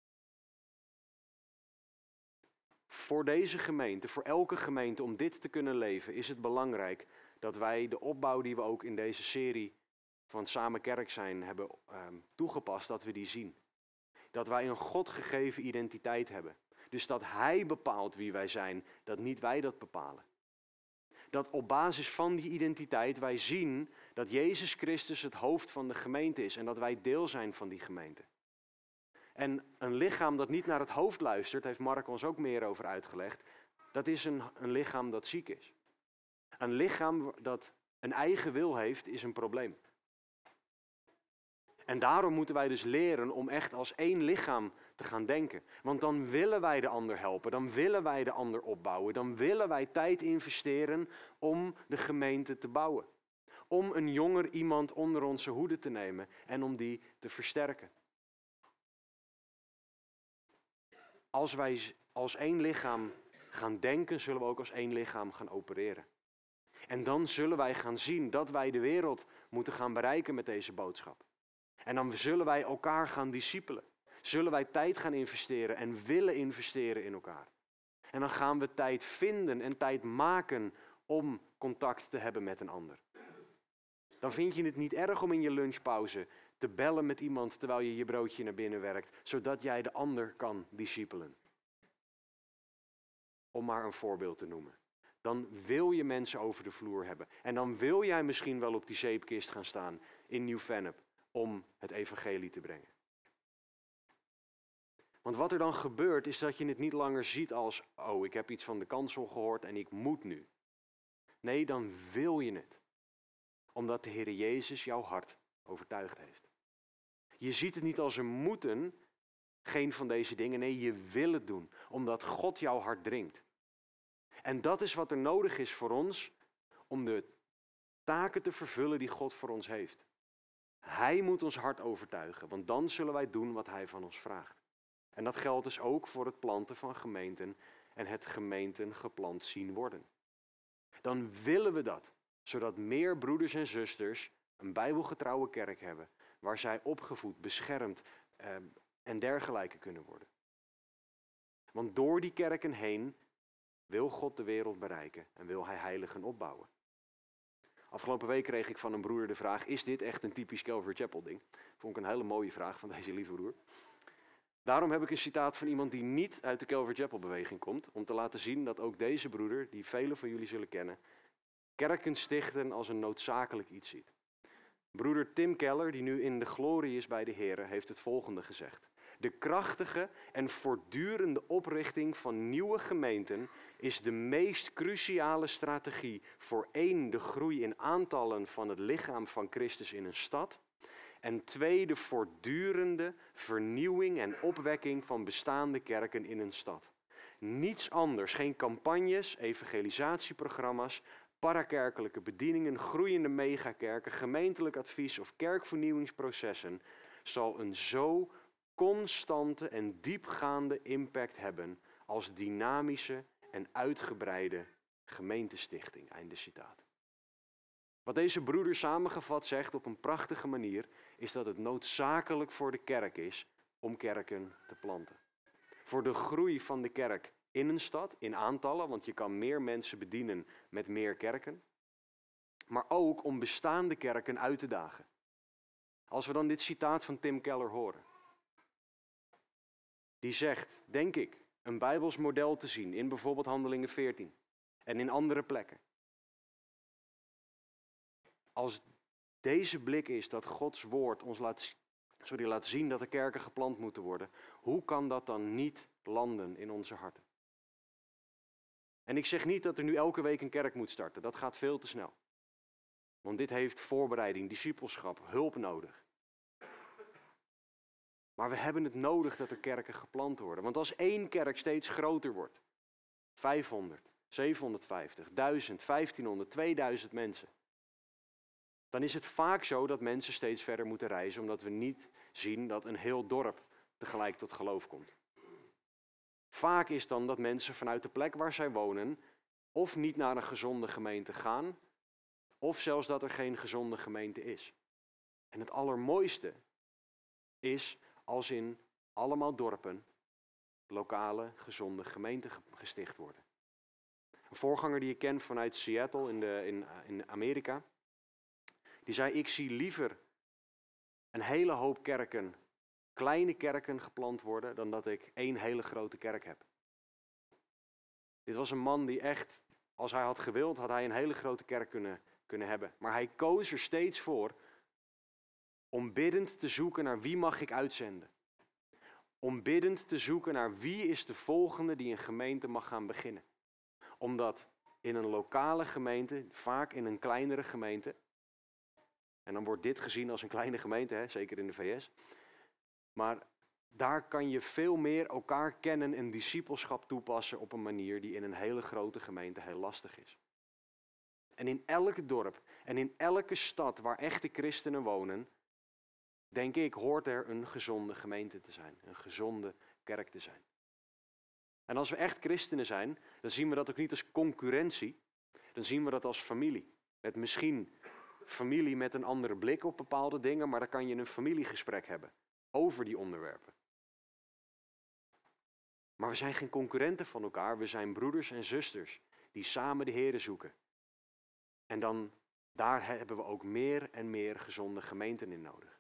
Voor deze gemeente, voor elke gemeente om dit te kunnen leven, is het belangrijk dat wij de opbouw die we ook in deze serie van Samen Kerk zijn hebben um, toegepast, dat we die zien. Dat wij een God gegeven identiteit hebben. Dus dat Hij bepaalt wie wij zijn, dat niet wij dat bepalen. Dat op basis van die identiteit wij zien dat Jezus Christus het hoofd van de gemeente is en dat wij deel zijn van die gemeente. En een lichaam dat niet naar het hoofd luistert, heeft Mark ons ook meer over uitgelegd, dat is een, een lichaam dat ziek is. Een lichaam dat een eigen wil heeft, is een probleem. En daarom moeten wij dus leren om echt als één lichaam te gaan denken. Want dan willen wij de ander helpen, dan willen wij de ander opbouwen, dan willen wij tijd investeren om de gemeente te bouwen. Om een jonger iemand onder onze hoede te nemen en om die te versterken. als wij als één lichaam gaan denken, zullen we ook als één lichaam gaan opereren. En dan zullen wij gaan zien dat wij de wereld moeten gaan bereiken met deze boodschap. En dan zullen wij elkaar gaan discipelen. Zullen wij tijd gaan investeren en willen investeren in elkaar. En dan gaan we tijd vinden en tijd maken om contact te hebben met een ander. Dan vind je het niet erg om in je lunchpauze te bellen met iemand terwijl je je broodje naar binnen werkt, zodat jij de ander kan discipelen. Om maar een voorbeeld te noemen. Dan wil je mensen over de vloer hebben. En dan wil jij misschien wel op die zeepkist gaan staan in Nieuw-Vennep om het evangelie te brengen. Want wat er dan gebeurt is dat je het niet langer ziet als, oh, ik heb iets van de kansel gehoord en ik moet nu. Nee, dan wil je het. Omdat de Heer Jezus jouw hart overtuigd heeft. Je ziet het niet als een moeten, geen van deze dingen. Nee, je wil het doen, omdat God jouw hart dringt. En dat is wat er nodig is voor ons om de taken te vervullen die God voor ons heeft. Hij moet ons hart overtuigen, want dan zullen wij doen wat Hij van ons vraagt. En dat geldt dus ook voor het planten van gemeenten en het gemeenten geplant zien worden. Dan willen we dat, zodat meer broeders en zusters een bijbelgetrouwe kerk hebben, waar zij opgevoed, beschermd eh, en dergelijke kunnen worden. Want door die kerken heen wil God de wereld bereiken en wil Hij heiligen opbouwen. Afgelopen week kreeg ik van een broeder de vraag, is dit echt een typisch Calvary Chapel ding? Vond ik een hele mooie vraag van deze lieve broer. Daarom heb ik een citaat van iemand die niet uit de Calvary Chapel beweging komt, om te laten zien dat ook deze broeder, die velen van jullie zullen kennen, kerken stichten als een noodzakelijk iets ziet. Broeder Tim Keller, die nu in de glorie is bij de Heer, heeft het volgende gezegd. De krachtige en voortdurende oprichting van nieuwe gemeenten is de meest cruciale strategie voor één, de groei in aantallen van het lichaam van Christus in een stad. En twee, de voortdurende vernieuwing en opwekking van bestaande kerken in een stad. Niets anders, geen campagnes, evangelisatieprogramma's, parakerkelijke bedieningen, groeiende megakerken, gemeentelijk advies of kerkvernieuwingsprocessen zal een zo constante en diepgaande impact hebben als dynamische en uitgebreide gemeentestichting. Einde citaat. Wat deze broeder samengevat zegt op een prachtige manier, is dat het noodzakelijk voor de kerk is om kerken te planten. Voor de groei van de kerk in een stad, in aantallen, want je kan meer mensen bedienen met meer kerken. Maar ook om bestaande kerken uit te dagen. Als we dan dit citaat van Tim Keller horen. Die zegt, denk ik, een Bijbels model te zien in bijvoorbeeld Handelingen veertien en in andere plekken. Als deze blik is dat Gods woord ons laat, sorry, laat zien dat er kerken geplant moeten worden, hoe kan dat dan niet landen in onze harten? En ik zeg niet dat er nu elke week een kerk moet starten, dat gaat veel te snel. Want dit heeft voorbereiding, discipelschap, hulp nodig. Maar we hebben het nodig dat er kerken geplant worden. Want als één kerk steeds groter wordt, vijfhonderd, zevenhonderdvijftig, duizend, vijftienhonderd, tweeduizend mensen, dan is het vaak zo dat mensen steeds verder moeten reizen, omdat we niet zien dat een heel dorp tegelijk tot geloof komt. Vaak is dan dat mensen vanuit de plek waar zij wonen, of niet naar een gezonde gemeente gaan, of zelfs dat er geen gezonde gemeente is. En het allermooiste is als in allemaal dorpen lokale gezonde gemeenten gesticht worden. Een voorganger die ik ken vanuit Seattle in, de, in, in Amerika, die zei, ik zie liever een hele hoop kerken, kleine kerken geplant worden, dan dat ik één hele grote kerk heb. Dit was een man die echt, als hij had gewild, had hij een hele grote kerk kunnen, kunnen hebben. Maar hij koos er steeds voor om biddend te zoeken naar wie mag ik uitzenden. Om biddend te zoeken naar wie is de volgende die een gemeente mag gaan beginnen. Omdat in een lokale gemeente, vaak in een kleinere gemeente, en dan wordt dit gezien als een kleine gemeente, hè, zeker in de V S. Maar daar kan je veel meer elkaar kennen en discipelschap toepassen op een manier die in een hele grote gemeente heel lastig is. En in elk dorp en in elke stad waar echte christenen wonen, denk ik, hoort er een gezonde gemeente te zijn. Een gezonde kerk te zijn. En als we echt christenen zijn, dan zien we dat ook niet als concurrentie. Dan zien we dat als familie. Met misschien familie met een andere blik op bepaalde dingen, maar dan kan je een familiegesprek hebben over die onderwerpen. Maar we zijn geen concurrenten van elkaar, we zijn broeders en zusters die samen de Here zoeken. En dan, daar hebben we ook meer en meer gezonde gemeenten in nodig.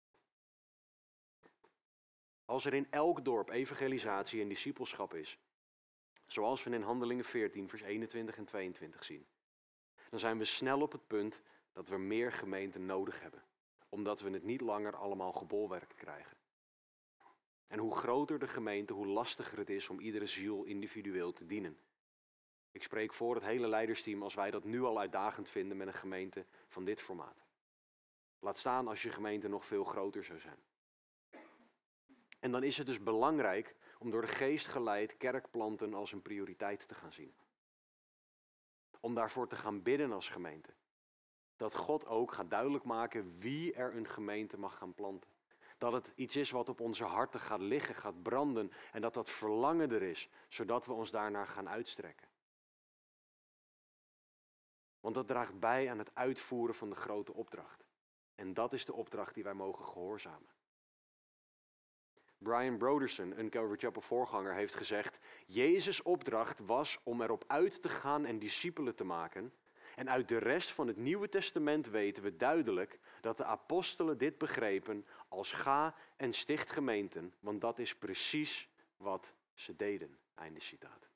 Als er in elk dorp evangelisatie en discipelschap is, zoals we in Handelingen veertien, vers eenentwintig en tweeëntwintig zien, dan zijn we snel op het punt dat we meer gemeenten nodig hebben. Omdat we het niet langer allemaal gebolwerkt krijgen. En hoe groter de gemeente, hoe lastiger het is om iedere ziel individueel te dienen. Ik spreek voor het hele leidersteam als wij dat nu al uitdagend vinden met een gemeente van dit formaat. Laat staan als je gemeente nog veel groter zou zijn. En dan is het dus belangrijk om door de geest geleid kerkplanten als een prioriteit te gaan zien. Om daarvoor te gaan bidden als gemeente. Dat God ook gaat duidelijk maken wie er een gemeente mag gaan planten. Dat het iets is wat op onze harten gaat liggen, gaat branden. En dat dat verlangen er is, zodat we ons daarnaar gaan uitstrekken. Want dat draagt bij aan het uitvoeren van de grote opdracht. En dat is de opdracht die wij mogen gehoorzamen. Brian Brodersen, een Calvary Chapel voorganger, heeft gezegd: Jezus' opdracht was om erop uit te gaan en discipelen te maken. En uit de rest van het Nieuwe Testament weten we duidelijk dat de apostelen dit begrepen als ga en sticht gemeenten, want dat is precies wat ze deden. Einde citaat.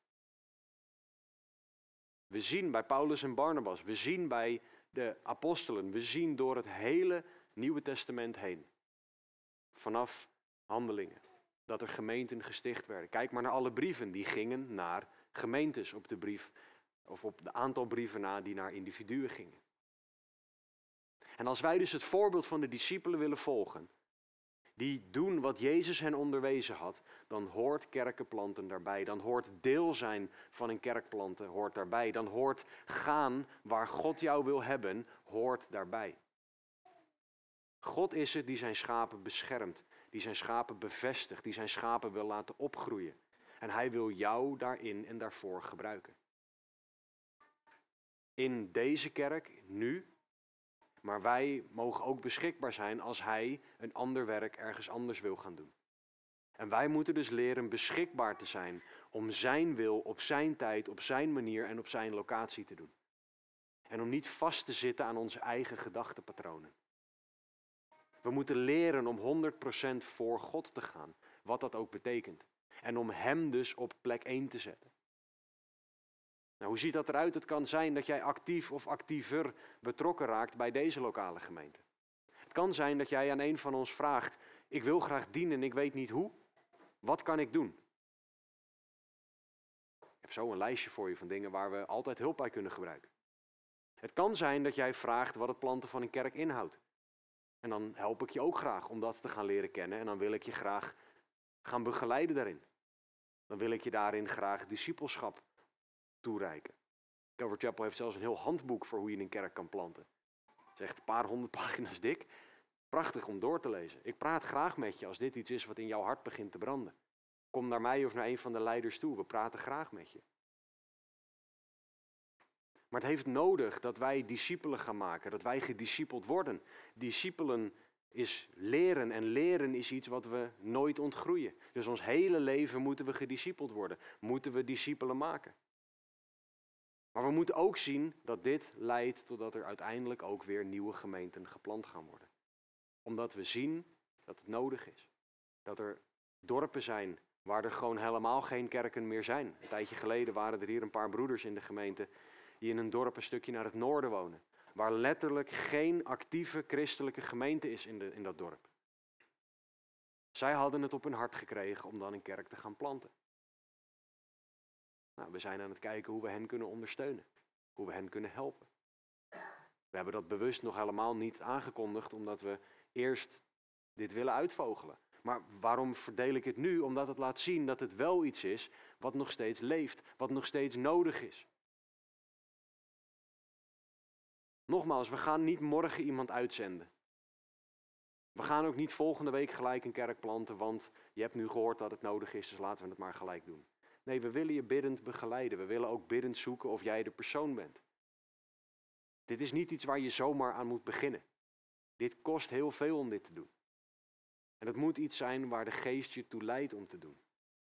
We zien bij Paulus en Barnabas, we zien bij de apostelen, we zien door het hele Nieuwe Testament heen. Vanaf Handelingen, dat er gemeenten gesticht werden. Kijk maar naar alle brieven, die gingen naar gemeentes op de brief, of op de aantal brieven na die naar individuen gingen. En als wij dus het voorbeeld van de discipelen willen volgen, die doen wat Jezus hen onderwezen had, dan hoort kerkenplanten daarbij. Dan hoort deel zijn van een kerkplanten hoort daarbij. Dan hoort gaan waar God jou wil hebben, hoort daarbij. God is het die zijn schapen beschermt, die zijn schapen bevestigt, die zijn schapen wil laten opgroeien. En hij wil jou daarin en daarvoor gebruiken. In deze kerk, nu, maar wij mogen ook beschikbaar zijn als hij een ander werk ergens anders wil gaan doen. En wij moeten dus leren beschikbaar te zijn om zijn wil op zijn tijd, op zijn manier en op zijn locatie te doen. En om niet vast te zitten aan onze eigen gedachtenpatronen. We moeten leren om honderd procent voor God te gaan, wat dat ook betekent. En om hem dus op plek één te zetten. Nou, hoe ziet dat eruit? Het kan zijn dat jij actief of actiever betrokken raakt bij deze lokale gemeente. Het kan zijn dat jij aan een van ons vraagt: ik wil graag dienen en ik weet niet hoe. Wat kan ik doen? Ik heb zo een lijstje voor je van dingen waar we altijd hulp bij kunnen gebruiken. Het kan zijn dat jij vraagt wat het planten van een kerk inhoudt. En dan help ik je ook graag om dat te gaan leren kennen en dan wil ik je graag gaan begeleiden daarin. Dan wil ik je daarin graag discipelschap toereiken. Calvary Chapel heeft zelfs een heel handboek voor hoe je een kerk kan planten. Het is echt een paar honderd pagina's dik. Prachtig om door te lezen. Ik praat graag met je als dit iets is wat in jouw hart begint te branden. Kom naar mij of naar een van de leiders toe. We praten graag met je. Maar het heeft nodig dat wij discipelen gaan maken. Dat wij gediscipeld worden. Discipelen is leren. En leren is iets wat we nooit ontgroeien. Dus ons hele leven moeten we gediscipeld worden. Moeten we discipelen maken. Maar we moeten ook zien dat dit leidt totdat er uiteindelijk ook weer nieuwe gemeenten geplant gaan worden. Omdat we zien dat het nodig is. Dat er dorpen zijn waar er gewoon helemaal geen kerken meer zijn. Een tijdje geleden waren er hier een paar broeders in de gemeente die in een dorp een stukje naar het noorden wonen. Waar letterlijk geen actieve christelijke gemeente is in, de, in dat dorp. Zij hadden het op hun hart gekregen om dan een kerk te gaan planten. Nou, we zijn aan het kijken hoe we hen kunnen ondersteunen. Hoe we hen kunnen helpen. We hebben dat bewust nog helemaal niet aangekondigd, omdat we eerst dit willen uitvogelen. Maar waarom verdeel ik het nu? Omdat het laat zien dat het wel iets is wat nog steeds leeft. Wat nog steeds nodig is. Nogmaals, we gaan niet morgen iemand uitzenden. We gaan ook niet volgende week gelijk een kerk planten, want je hebt nu gehoord dat het nodig is, dus laten we het maar gelijk doen. Nee, we willen je biddend begeleiden. We willen ook biddend zoeken of jij de persoon bent. Dit is niet iets waar je zomaar aan moet beginnen. Dit kost heel veel om dit te doen. En het moet iets zijn waar de geest je toe leidt om te doen.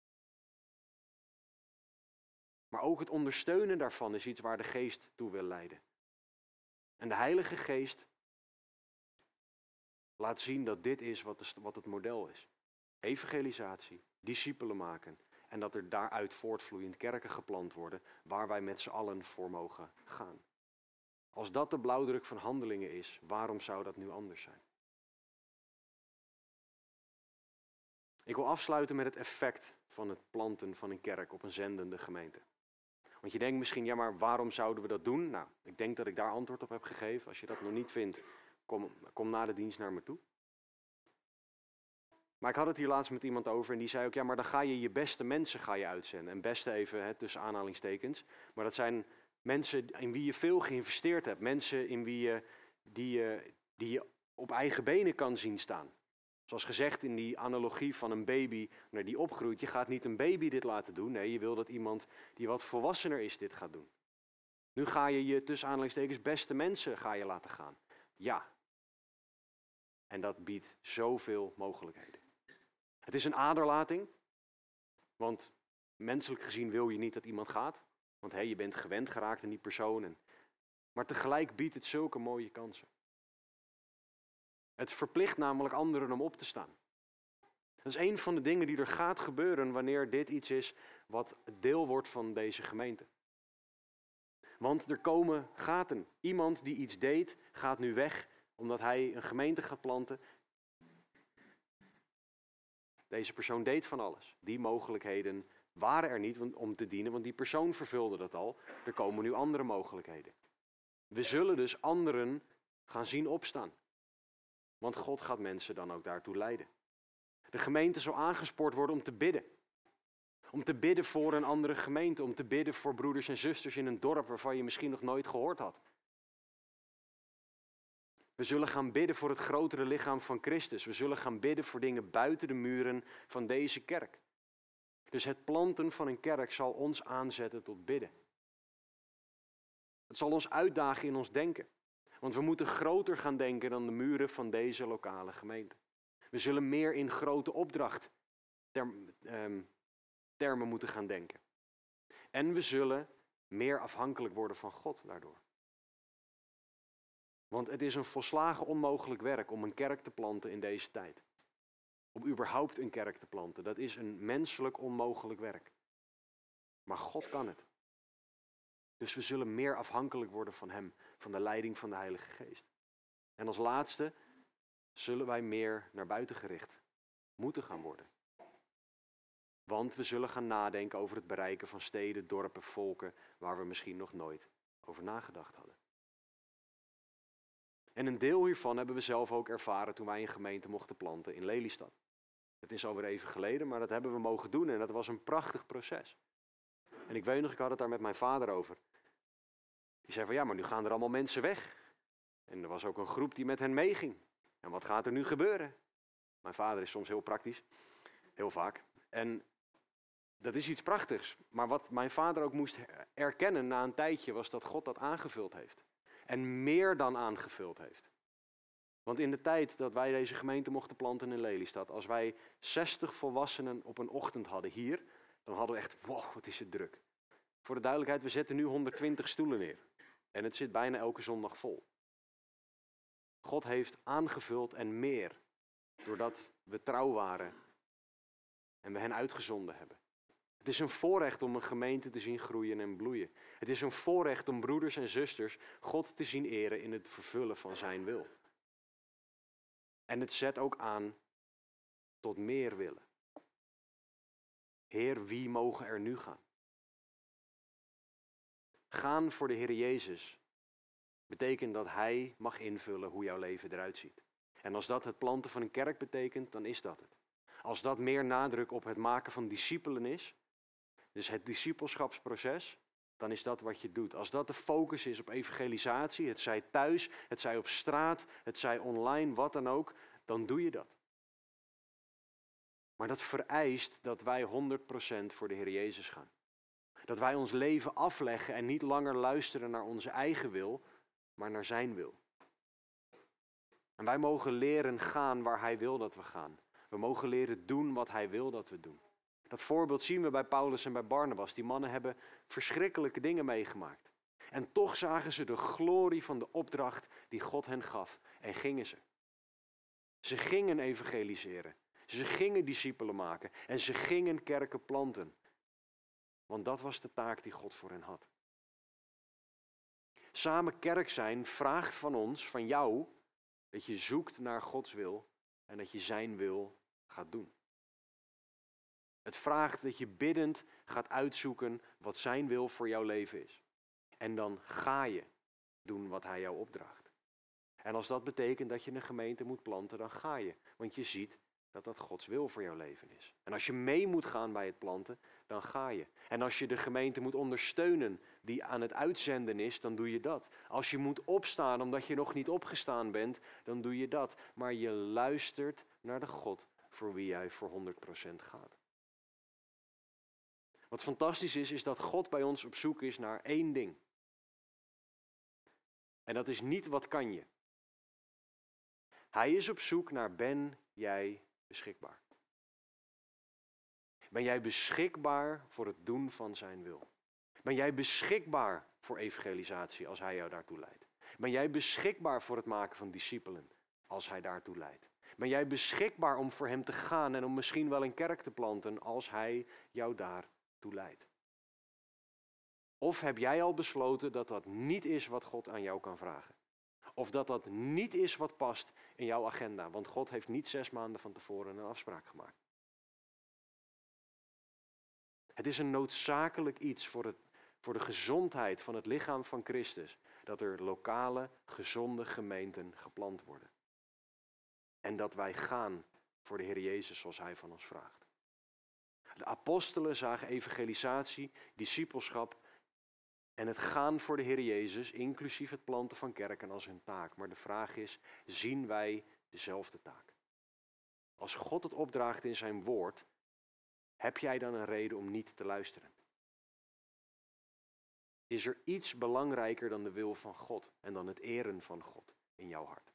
Maar ook het ondersteunen daarvan is iets waar de geest toe wil leiden. En de Heilige Geest laat zien dat dit is wat, de, wat het model is. Evangelisatie, discipelen maken en dat er daaruit voortvloeiend kerken geplant worden waar wij met z'n allen voor mogen gaan. Als dat de blauwdruk van Handelingen is, waarom zou dat nu anders zijn? Ik wil afsluiten met het effect van het planten van een kerk op een zendende gemeente. Want je denkt misschien, ja maar waarom zouden we dat doen? Nou, ik denk dat ik daar antwoord op heb gegeven. Als je dat nog niet vindt, kom, kom na de dienst naar me toe. Maar ik had het hier laatst met iemand over en die zei ook, ja maar dan ga je je beste mensen ga je uitzenden. En beste even hè, tussen aanhalingstekens. Maar dat zijn mensen in wie je veel geïnvesteerd hebt. Mensen in wie je, die, je, die je op eigen benen kan zien staan. Zoals gezegd in die analogie van een baby naar die opgroeit. Je gaat niet een baby dit laten doen. Nee, je wil dat iemand die wat volwassener is dit gaat doen. Nu ga je je tussen aanhalingstekens beste mensen ga je laten gaan. Ja. En dat biedt zoveel mogelijkheden. Het is een aderlating. Want menselijk gezien wil je niet dat iemand gaat. Want hey, je bent gewend geraakt aan die persoon. En... Maar tegelijk biedt het zulke mooie kansen. Het verplicht namelijk anderen om op te staan. Dat is een van de dingen die er gaat gebeuren wanneer dit iets is wat deel wordt van deze gemeente. Want er komen gaten. Iemand die iets deed, gaat nu weg omdat hij een gemeente gaat planten. Deze persoon deed van alles. Die mogelijkheden waren er niet om te dienen, want die persoon vervulde dat al. Er komen nu andere mogelijkheden. We zullen dus anderen gaan zien opstaan. Want God gaat mensen dan ook daartoe leiden. De gemeente zal aangespoord worden om te bidden. Om te bidden voor een andere gemeente. Om te bidden voor broeders en zusters in een dorp waarvan je misschien nog nooit gehoord had. We zullen gaan bidden voor het grotere lichaam van Christus. We zullen gaan bidden voor dingen buiten de muren van deze kerk. Dus het planten van een kerk zal ons aanzetten tot bidden. Het zal ons uitdagen in ons denken. Want we moeten groter gaan denken dan de muren van deze lokale gemeente. We zullen meer in grote opdracht term, um, termen moeten gaan denken. En we zullen meer afhankelijk worden van God daardoor. Want het is een volslagen onmogelijk werk om een kerk te planten in deze tijd. Om überhaupt een kerk te planten. Dat is een menselijk onmogelijk werk. Maar God kan het. Dus we zullen meer afhankelijk worden van Hem, van de leiding van de Heilige Geest. En als laatste zullen wij meer naar buiten gericht moeten gaan worden. Want we zullen gaan nadenken over het bereiken van steden, dorpen, volken, waar we misschien nog nooit over nagedacht hadden. En een deel hiervan hebben we zelf ook ervaren toen wij een gemeente mochten planten in Lelystad. Het is alweer even geleden, maar dat hebben we mogen doen en dat was een prachtig proces. En ik weet nog, ik had het daar met mijn vader over. Die zei van ja, maar nu gaan er allemaal mensen weg. En er was ook een groep die met hen meeging. En wat gaat er nu gebeuren? Mijn vader is soms heel praktisch, heel vaak. En dat is iets prachtigs. Maar wat mijn vader ook moest erkennen na een tijdje was dat God dat aangevuld heeft. En meer dan aangevuld heeft. Want in de tijd dat wij deze gemeente mochten planten in Lelystad, als wij zestig volwassenen op een ochtend hadden hier, dan hadden we echt, wow, wat is het druk. Voor de duidelijkheid, we zetten nu honderdtwintig stoelen neer. En het zit bijna elke zondag vol. God heeft aangevuld en meer, doordat we trouw waren en we hen uitgezonden hebben. Het is een voorrecht om een gemeente te zien groeien en bloeien. Het is een voorrecht om broeders en zusters God te zien eren in het vervullen van zijn wil. En het zet ook aan tot meer willen. Heer, wie mogen er nu gaan? Gaan voor de Heer Jezus betekent dat Hij mag invullen hoe jouw leven eruit ziet. En als dat het planten van een kerk betekent, dan is dat het. Als dat meer nadruk op het maken van discipelen is, dus het discipelschapsproces, dan is dat wat je doet. Als dat de focus is op evangelisatie, het zij thuis, het zij op straat, het zij online, wat dan ook, dan doe je dat. Maar dat vereist dat wij honderd procent voor de Heer Jezus gaan. Dat wij ons leven afleggen en niet langer luisteren naar onze eigen wil, maar naar zijn wil. En wij mogen leren gaan waar hij wil dat we gaan. We mogen leren doen wat hij wil dat we doen. Dat voorbeeld zien we bij Paulus en bij Barnabas. Die mannen hebben verschrikkelijke dingen meegemaakt. En toch zagen ze de glorie van de opdracht die God hen gaf. En gingen ze. Ze gingen evangeliseren. Ze gingen discipelen maken. En ze gingen kerken planten. Want dat was de taak die God voor hen had. Samen kerk zijn vraagt van ons, van jou, dat je zoekt naar Gods wil en dat je zijn wil gaat doen. Het vraagt dat je biddend gaat uitzoeken wat zijn wil voor jouw leven is. En dan ga je doen wat hij jou opdraagt. En als dat betekent dat je een gemeente moet planten, dan ga je. Want je ziet dat dat Gods wil voor jouw leven is. En als je mee moet gaan bij het planten, dan ga je. En als je de gemeente moet ondersteunen die aan het uitzenden is, dan doe je dat. Als je moet opstaan omdat je nog niet opgestaan bent, dan doe je dat. Maar je luistert naar de God voor wie jij voor honderd procent gaat. Wat fantastisch is, is dat God bij ons op zoek is naar één ding. En dat is niet wat kan je. Hij is op zoek naar ben jij beschikbaar. Ben jij beschikbaar voor het doen van zijn wil? Ben jij beschikbaar voor evangelisatie als hij jou daartoe leidt? Ben jij beschikbaar voor het maken van discipelen als hij daartoe leidt? Ben jij beschikbaar om voor hem te gaan en om misschien wel een kerk te planten als hij jou daartoe leidt? Of heb jij al besloten dat dat niet is wat God aan jou kan vragen? Of dat dat niet is wat past in jouw agenda? Want God heeft niet zes maanden van tevoren een afspraak gemaakt. Het is een noodzakelijk iets voor, het, voor de gezondheid van het lichaam van Christus. Dat er lokale, gezonde gemeenten geplant worden. En dat wij gaan voor de Heer Jezus zoals hij van ons vraagt. De apostelen zagen evangelisatie, discipelschap en het gaan voor de Heer Jezus, inclusief het planten van kerken als hun taak. Maar de vraag is, zien wij dezelfde taak? Als God het opdraagt in zijn woord, heb jij dan een reden om niet te luisteren? Is er iets belangrijker dan de wil van God en dan het eren van God in jouw hart?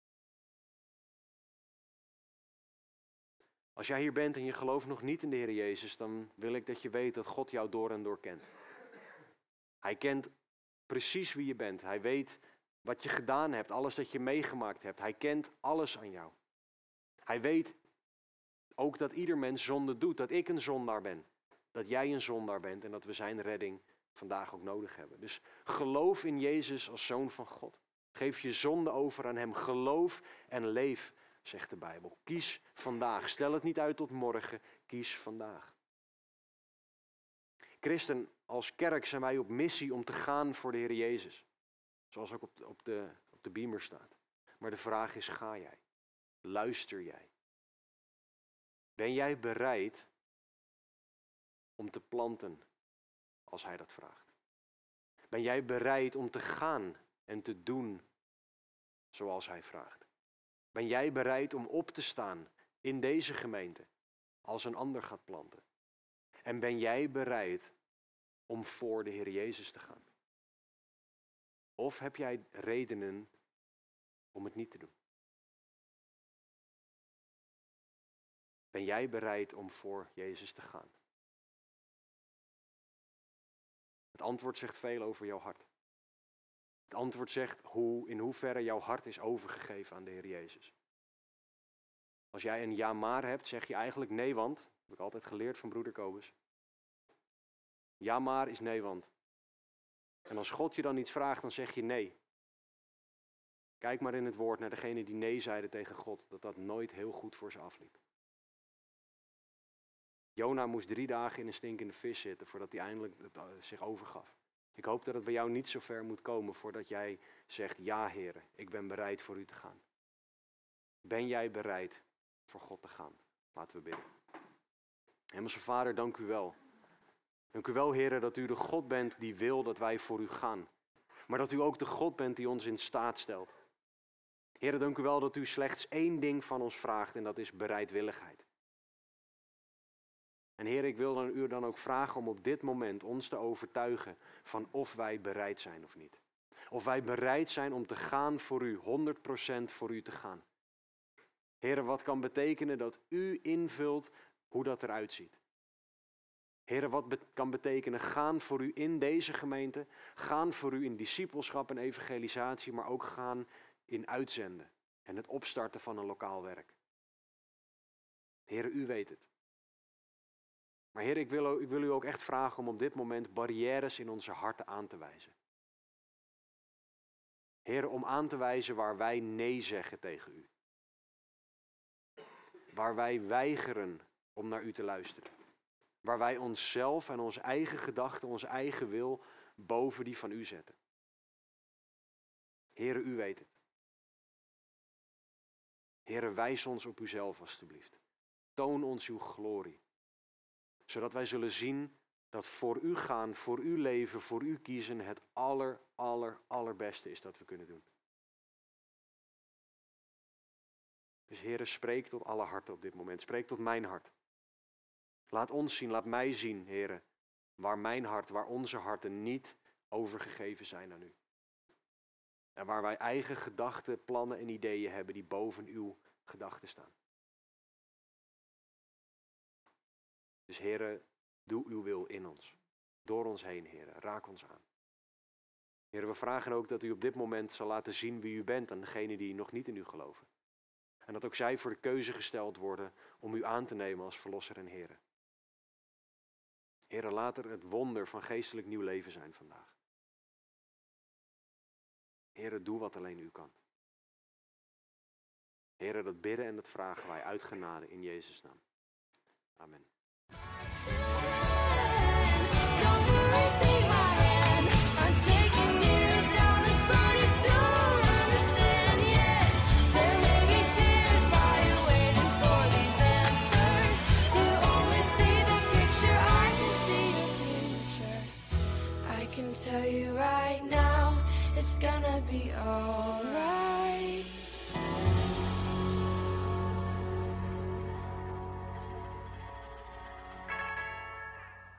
Als jij hier bent en je gelooft nog niet in de Heer Jezus, dan wil ik dat je weet dat God jou door en door kent. Hij kent precies wie je bent. Hij weet wat je gedaan hebt, alles dat je meegemaakt hebt. Hij kent alles aan jou. Hij weet ook dat ieder mens zonde doet, dat ik een zondaar ben. Dat jij een zondaar bent en dat we zijn redding vandaag ook nodig hebben. Dus geloof in Jezus als Zoon van God. Geef je zonde over aan hem. Geloof en leef, zegt de Bijbel. Kies vandaag. Stel het niet uit tot morgen. Kies vandaag. Christen, als kerk zijn wij op missie om te gaan voor de Heer Jezus. Zoals ook op de, op de, op de beamer staat. Maar de vraag is, ga jij? Luister jij? Ben jij bereid om te planten als hij dat vraagt? Ben jij bereid om te gaan en te doen zoals hij vraagt? Ben jij bereid om op te staan in deze gemeente als een ander gaat planten? En ben jij bereid om voor de Heer Jezus te gaan? Of heb jij redenen om het niet te doen? Ben jij bereid om voor Jezus te gaan? Het antwoord zegt veel over jouw hart. Het antwoord zegt hoe, in hoeverre jouw hart is overgegeven aan de Heer Jezus. Als jij een ja maar hebt, zeg je eigenlijk nee want. Dat heb ik altijd geleerd van broeder Kobus. Ja maar is nee want. En als God je dan iets vraagt, dan zeg je nee. Kijk maar in het woord naar degene die nee zeiden tegen God. Dat dat nooit heel goed voor ze afliep. Jona moest drie dagen in een stinkende vis zitten voordat hij eindelijk zich overgaf. Ik hoop dat het bij jou niet zo ver moet komen voordat jij zegt, ja Heere, ik ben bereid voor u te gaan. Ben jij bereid voor God te gaan? Laten we bidden. Hemelse Vader, dank u wel. Dank u wel, Heere, dat u de God bent die wil dat wij voor u gaan. Maar dat u ook de God bent die ons in staat stelt. Heere, dank u wel dat u slechts één ding van ons vraagt en dat is bereidwilligheid. En Heer, ik wil dan u dan ook vragen om op dit moment ons te overtuigen van of wij bereid zijn of niet. Of wij bereid zijn om te gaan voor u, honderd procent voor u te gaan. Heer, wat kan betekenen dat u invult hoe dat eruit ziet. Heer, wat be- kan betekenen gaan voor u in deze gemeente, gaan voor u in discipelschap en evangelisatie, maar ook gaan in uitzenden en het opstarten van een lokaal werk. Heer, u weet het. Maar Heer, ik wil, ik wil u ook echt vragen om op dit moment barrières in onze harten aan te wijzen. Heer, om aan te wijzen waar wij nee zeggen tegen u. Waar wij weigeren om naar u te luisteren. Waar wij onszelf en onze eigen gedachten, onze eigen wil boven die van u zetten. Heere, u weet het. Heere, wijs ons op uzelf alstublieft. Toon ons uw glorie. Zodat wij zullen zien dat voor u gaan, voor u leven, voor u kiezen het aller, aller, allerbeste is dat we kunnen doen. Dus Heere, spreek tot alle harten op dit moment. Spreek tot mijn hart. Laat ons zien, laat mij zien, Heere, waar mijn hart, waar onze harten niet overgegeven zijn aan u. En waar wij eigen gedachten, plannen en ideeën hebben die boven uw gedachten staan. Dus Heere, doe uw wil in ons. Door ons heen, Heere. Raak ons aan. Heere, we vragen ook dat u op dit moment zal laten zien wie u bent aan degenen die nog niet in u geloven. En dat ook zij voor de keuze gesteld worden om u aan te nemen als verlosser en Heere. Heere, laat er het wonder van geestelijk nieuw leven zijn vandaag. Heere, doe wat alleen u kan. Heere, dat bidden en dat vragen wij uit genade in Jezus' naam. Amen. Tell you right now, it's gonna be alright.